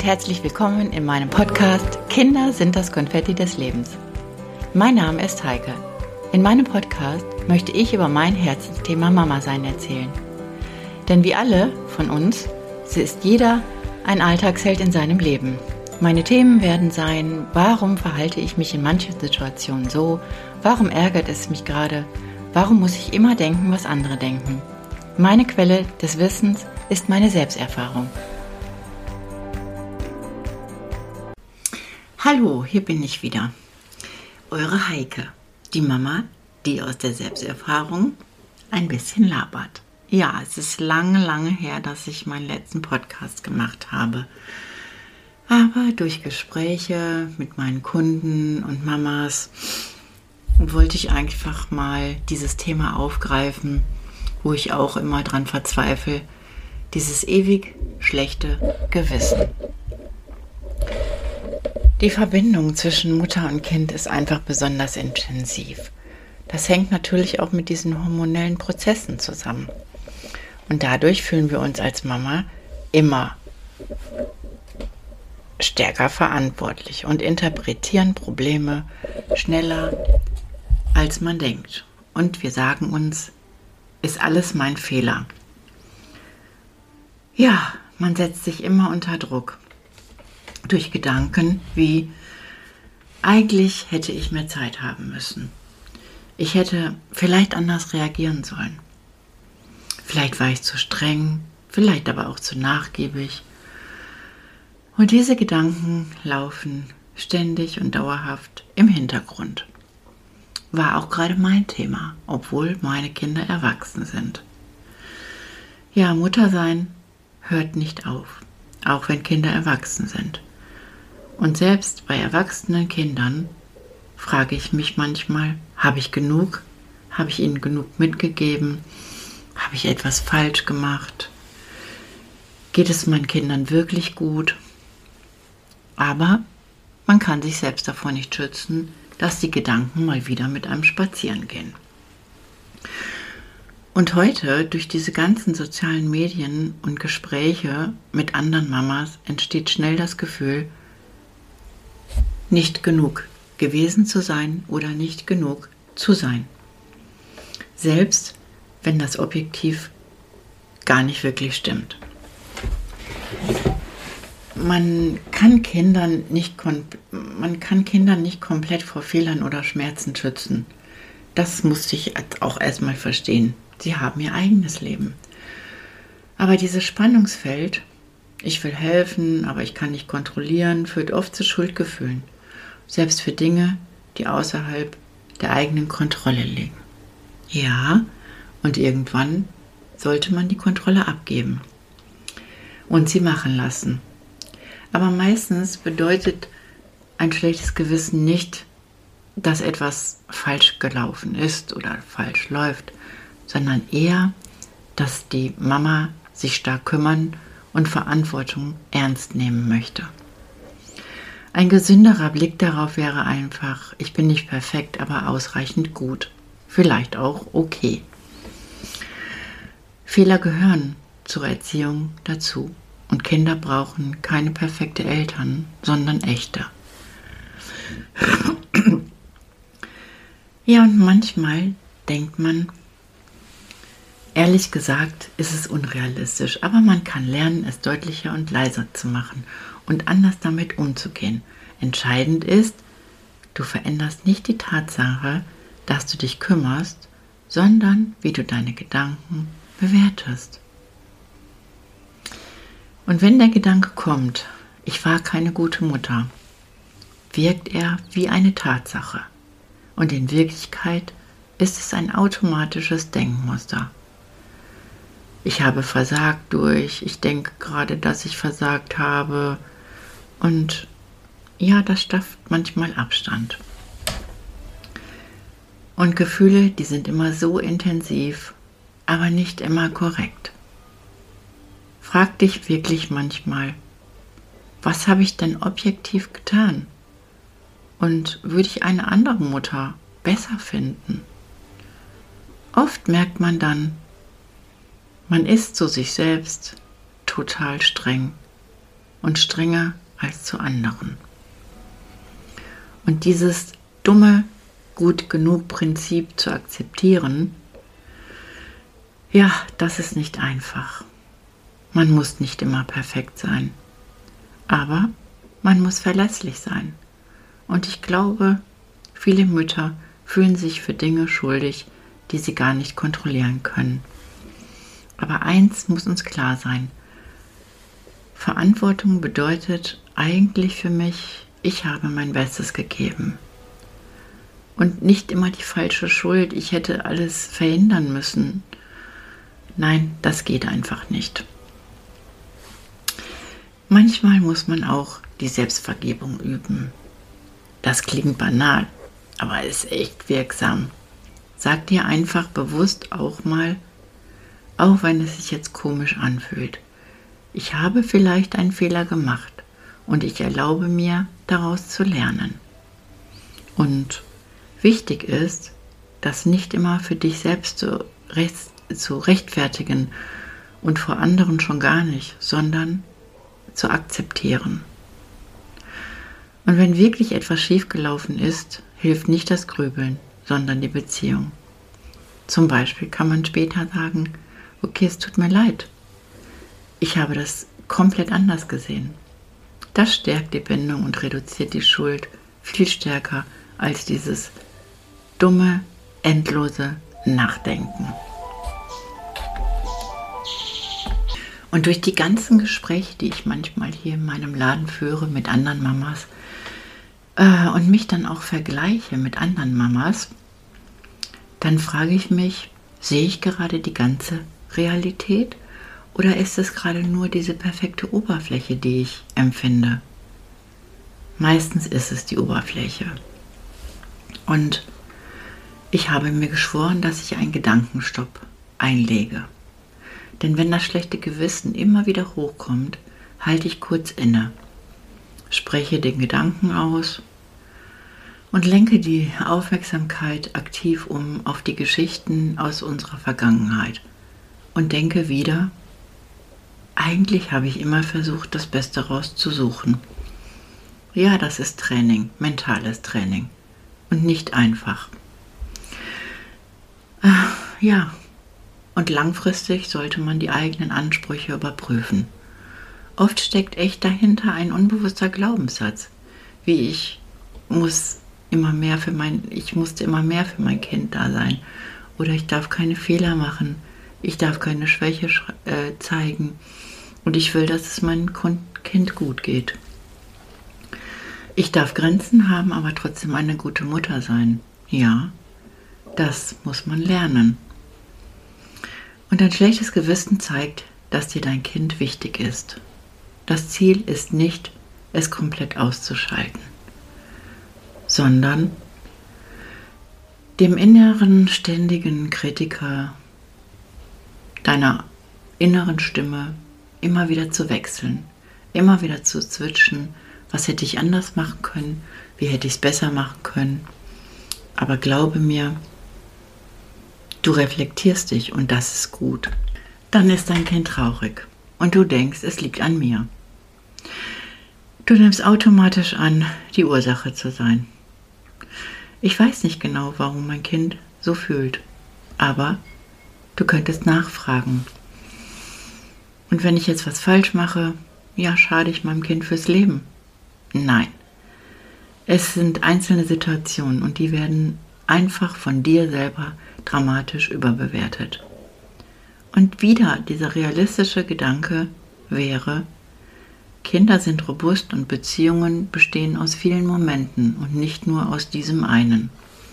herzlich willkommen in meinem Podcast Kinder sind das Konfetti des Lebens. Mein Name ist Heike. In meinem Podcast möchte ich über mein Herzensthema Mama sein erzählen. Denn wie alle von uns, so ist jeder ein Alltagsheld in seinem Leben. Meine Themen werden sein, warum verhalte ich mich in manchen Situationen so, warum ärgert es mich gerade, warum muss ich immer denken, was andere denken. Meine Quelle des Wissens ist meine Selbsterfahrung. Hallo, hier bin ich wieder. Eure Heike, die Mama, die aus der Selbsterfahrung ein bisschen labert. Ja, es ist lange her, dass ich meinen letzten Podcast gemacht habe. Aber durch Gespräche mit meinen Kunden und Mamas wollte ich einfach mal dieses Thema aufgreifen, wo ich auch immer dran verzweifle, dieses ewig schlechte Gewissen. Die Verbindung zwischen Mutter und Kind ist einfach besonders intensiv. Das hängt natürlich auch mit diesen hormonellen Prozessen zusammen. Und dadurch fühlen wir uns als Mama immer stärker verantwortlich und interpretieren Probleme schneller, als man denkt. Und wir sagen uns, ist alles mein Fehler. Ja, man setzt sich immer unter Druck. Durch Gedanken wie, eigentlich hätte ich mehr Zeit haben müssen. Ich hätte vielleicht anders reagieren sollen. Vielleicht war ich zu streng, vielleicht aber auch zu nachgiebig. Und diese Gedanken laufen ständig und dauerhaft im Hintergrund. War auch gerade mein Thema, obwohl meine Kinder erwachsen sind. Ja, Mutter sein hört nicht auf, auch wenn Kinder erwachsen sind. Und selbst bei erwachsenen Kindern frage ich mich manchmal, habe ich genug? Habe ich ihnen genug mitgegeben? Habe ich etwas falsch gemacht? Geht es meinen Kindern wirklich gut? Aber man kann sich selbst davor nicht schützen, dass die Gedanken mal wieder mit einem spazieren gehen. Und heute, durch diese ganzen sozialen Medien und Gespräche mit anderen Mamas, entsteht schnell das Gefühl, nicht genug gewesen zu sein oder nicht genug zu sein. Selbst wenn das objektiv gar nicht wirklich stimmt. Man kann Kindern nicht komplett vor Fehlern oder Schmerzen schützen. Das musste ich auch erstmal verstehen. Sie haben ihr eigenes Leben. Aber dieses Spannungsfeld, ich will helfen, aber ich kann nicht kontrollieren, führt oft zu Schuldgefühlen. Selbst für Dinge, die außerhalb der eigenen Kontrolle liegen. Ja, und irgendwann sollte man die Kontrolle abgeben und sie machen lassen. Aber meistens bedeutet ein schlechtes Gewissen nicht, dass etwas falsch gelaufen ist oder falsch läuft, sondern eher, dass die Mama sich stark kümmern und Verantwortung ernst nehmen möchte. Ein gesünderer Blick darauf wäre einfach, ich bin nicht perfekt, aber ausreichend gut. Vielleicht auch okay. Fehler gehören zur Erziehung dazu. Und Kinder brauchen keine perfekte Eltern, sondern echte. Ja, und manchmal denkt man, ehrlich gesagt ist es unrealistisch, aber man kann lernen, es deutlicher und leiser zu machen und anders damit umzugehen. Entscheidend ist, du veränderst nicht die Tatsache, dass du dich kümmerst, sondern wie du deine Gedanken bewertest. Und wenn der Gedanke kommt, ich war keine gute Mutter, wirkt er wie eine Tatsache. Und in Wirklichkeit ist es ein automatisches Denkmuster. Ich habe versagt durch, ich denke gerade, dass ich versagt habe. Und ja, das schafft manchmal Abstand. Und Gefühle, die sind immer so intensiv, aber nicht immer korrekt. Frag dich wirklich manchmal, was habe ich denn objektiv getan? Und würde ich eine andere Mutter besser finden? Oft merkt man dann, man ist zu sich selbst total streng und strenger als zu anderen. Und dieses dumme gut genug Prinzip zu akzeptieren, ja, das ist nicht einfach. Man muss nicht immer perfekt sein, aber man muss verlässlich sein. Und ich glaube, viele Mütter fühlen sich für Dinge schuldig, die sie gar nicht kontrollieren können. Aber eins muss uns klar sein: Verantwortung bedeutet eigentlich für mich, ich habe mein Bestes gegeben. Und nicht immer die falsche Schuld, ich hätte alles verhindern müssen. Nein, das geht einfach nicht. Manchmal muss man auch die Selbstvergebung üben. Das klingt banal, aber ist echt wirksam. Sag dir einfach bewusst auch mal, auch wenn es sich jetzt komisch anfühlt: Ich habe vielleicht einen Fehler gemacht und ich erlaube mir, daraus zu lernen. Und wichtig ist, das nicht immer für dich selbst zu rechtfertigen und vor anderen schon gar nicht, sondern zu akzeptieren. Und wenn wirklich etwas schiefgelaufen ist, hilft nicht das Grübeln, sondern die Beziehung. Zum Beispiel kann man später sagen: Okay, es tut mir leid. Ich habe das komplett anders gesehen. Das stärkt die Bindung und reduziert die Schuld viel stärker als dieses dumme, endlose Nachdenken. Und durch die ganzen Gespräche, die ich manchmal hier in meinem Laden führe mit anderen Mamas und mich dann auch vergleiche mit anderen Mamas, dann frage ich mich, sehe ich gerade die ganze Realität oder ist es gerade nur diese perfekte Oberfläche, die ich empfinde? Meistens ist es die Oberfläche. Und ich habe mir geschworen, dass ich einen Gedankenstopp einlege. Denn wenn das schlechte Gewissen immer wieder hochkommt, halte ich kurz inne, spreche den Gedanken aus und lenke die Aufmerksamkeit aktiv auf die Geschichten aus unserer Vergangenheit und denke wieder: Eigentlich habe ich immer versucht, das Beste rauszusuchen. Ja, das ist Training, mentales Training und nicht einfach. Ja, und langfristig sollte man die eigenen Ansprüche überprüfen. Oft steckt echt dahinter ein unbewusster Glaubenssatz, wie ich musste immer mehr für mein Kind da sein, oder ich darf keine Fehler machen, ich darf keine Schwäche zeigen und ich will, dass es meinem Kind gut geht. Ich darf Grenzen haben, aber trotzdem eine gute Mutter sein. Ja, das muss man lernen. Und ein schlechtes Gewissen zeigt, dass dir dein Kind wichtig ist. Das Ziel ist nicht, es komplett auszuschalten, sondern dem inneren ständigen Kritiker deiner inneren Stimme immer wieder zu wechseln, immer wieder zu switchen: Was hätte ich anders machen können? Wie hätte ich es besser machen können? Aber glaube mir, du reflektierst dich und das ist gut. Dann ist dein Kind traurig und du denkst, es liegt an mir. Du nimmst automatisch an, die Ursache zu sein. Ich weiß nicht genau, warum mein Kind so fühlt, aber du könntest nachfragen. Und wenn ich jetzt was falsch mache, ja, schade ich meinem Kind fürs Leben? Nein. Es sind einzelne Situationen und die werden einfach von dir selber dramatisch überbewertet. Und wieder dieser realistische Gedanke wäre: Kinder sind robust und Beziehungen bestehen aus vielen Momenten und nicht nur aus diesem einen.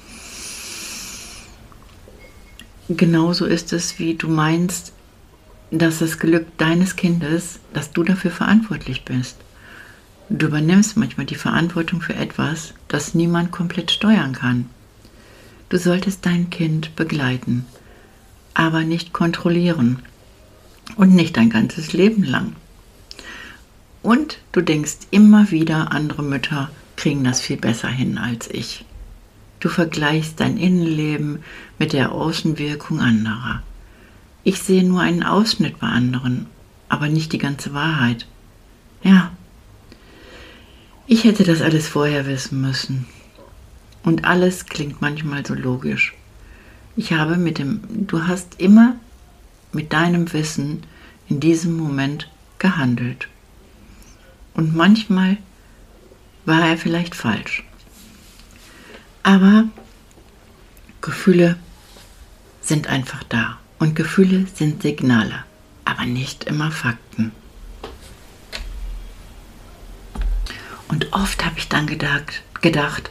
Genauso ist es, wie du meinst, dass das Glück deines Kindes, dass du dafür verantwortlich bist. Du übernimmst manchmal die Verantwortung für etwas, das niemand komplett steuern kann. Du solltest dein Kind begleiten, aber nicht kontrollieren und nicht dein ganzes Leben lang. Und du denkst immer wieder, andere Mütter kriegen das viel besser hin als ich. Du vergleichst dein Innenleben mit der Außenwirkung anderer. Ich sehe nur einen Ausschnitt bei anderen, aber nicht die ganze Wahrheit. Ja, Ich hätte das alles vorher wissen müssen. Und alles klingt manchmal so logisch. Du hast immer mit deinem Wissen in diesem Moment gehandelt. Und manchmal war er vielleicht falsch. Aber Gefühle sind einfach da. Und Gefühle sind Signale, aber nicht immer Fakten. Und oft habe ich dann gedacht,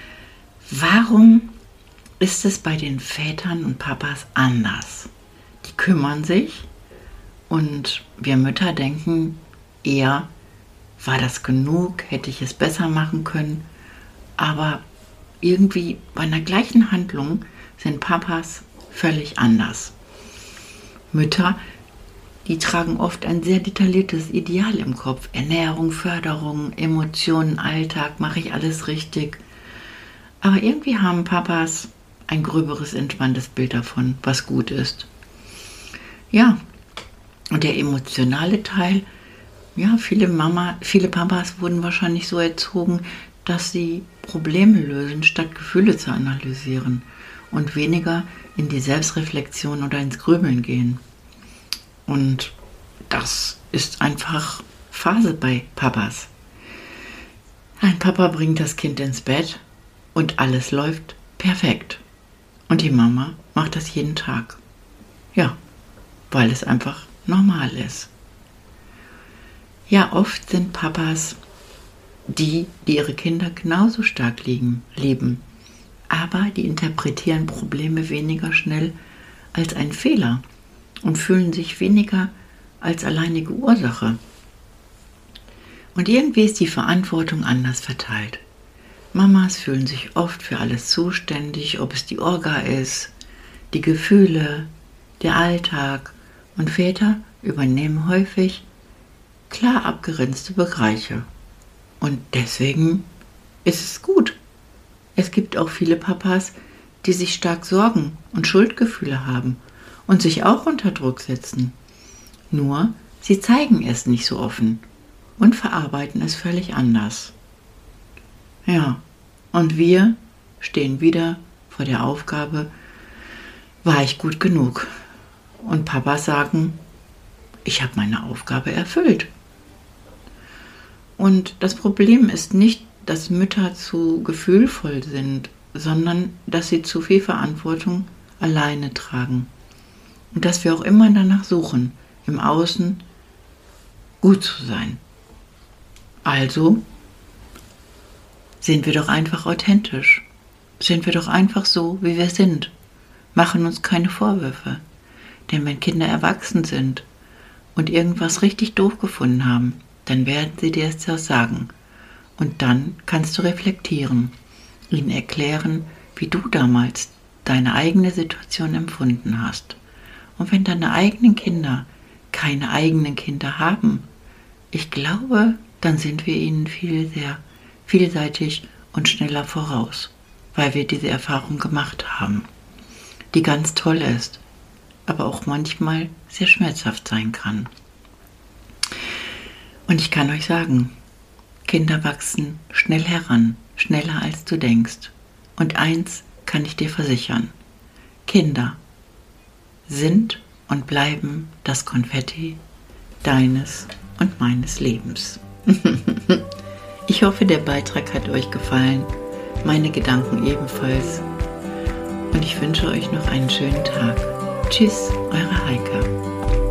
warum ist es bei den Vätern und Papas anders? Die kümmern sich und wir Mütter denken eher, war das genug, hätte ich es besser machen können. Aber irgendwie bei einer gleichen Handlung sind Papas völlig anders. Mütter, die tragen oft ein sehr detailliertes Ideal im Kopf. Ernährung, Förderung, Emotionen, Alltag, mache ich alles richtig. Aber irgendwie haben Papas ein gröberes, entspanntes Bild davon, was gut ist. Ja, und der emotionale Teil, ja, viele Papas wurden wahrscheinlich so erzogen, dass sie Probleme lösen, statt Gefühle zu analysieren und weniger in die Selbstreflexion oder ins Grübeln gehen. Und das ist einfach Phase bei Papas. Ein Papa bringt das Kind ins Bett und alles läuft perfekt. Und die Mama macht das jeden Tag. Ja, weil es einfach normal ist. Ja, oft sind Papas die ihre Kinder genauso stark lieben, aber die interpretieren Probleme weniger schnell als einen Fehler und fühlen sich weniger als alleinige Ursache. Und irgendwie ist die Verantwortung anders verteilt. Mamas fühlen sich oft für alles zuständig, ob es die Orga ist, die Gefühle, der Alltag, und Väter übernehmen häufig klar abgegrenzte Bereiche. Und deswegen ist es gut. Es gibt auch viele Papas, die sich stark Sorgen und Schuldgefühle haben und sich auch unter Druck setzen. Nur, sie zeigen es nicht so offen und verarbeiten es völlig anders. Ja, und wir stehen wieder vor der Aufgabe, war ich gut genug? Und Papas sagen, ich habe meine Aufgabe erfüllt. Und das Problem ist nicht, dass Mütter zu gefühlvoll sind, sondern dass sie zu viel Verantwortung alleine tragen. Und dass wir auch immer danach suchen, im Außen gut zu sein. Also sind wir doch einfach authentisch. Sind wir doch einfach so, wie wir sind. Machen uns keine Vorwürfe. Denn wenn Kinder erwachsen sind und irgendwas richtig doof gefunden haben, dann werden sie dir es ja sagen. Und dann kannst du reflektieren, ihnen erklären, wie du damals deine eigene Situation empfunden hast. Und wenn deine eigenen Kinder keine eigenen Kinder haben, ich glaube, dann sind wir ihnen sehr vielseitig und schneller voraus, weil wir diese Erfahrung gemacht haben, die ganz toll ist, aber auch manchmal sehr schmerzhaft sein kann. Und ich kann euch sagen, Kinder wachsen schnell heran, schneller als du denkst. Und eins kann ich dir versichern, Kinder sind und bleiben das Konfetti deines und meines Lebens. Ich hoffe, der Beitrag hat euch gefallen, meine Gedanken ebenfalls. Und ich wünsche euch noch einen schönen Tag. Tschüss, eure Heike.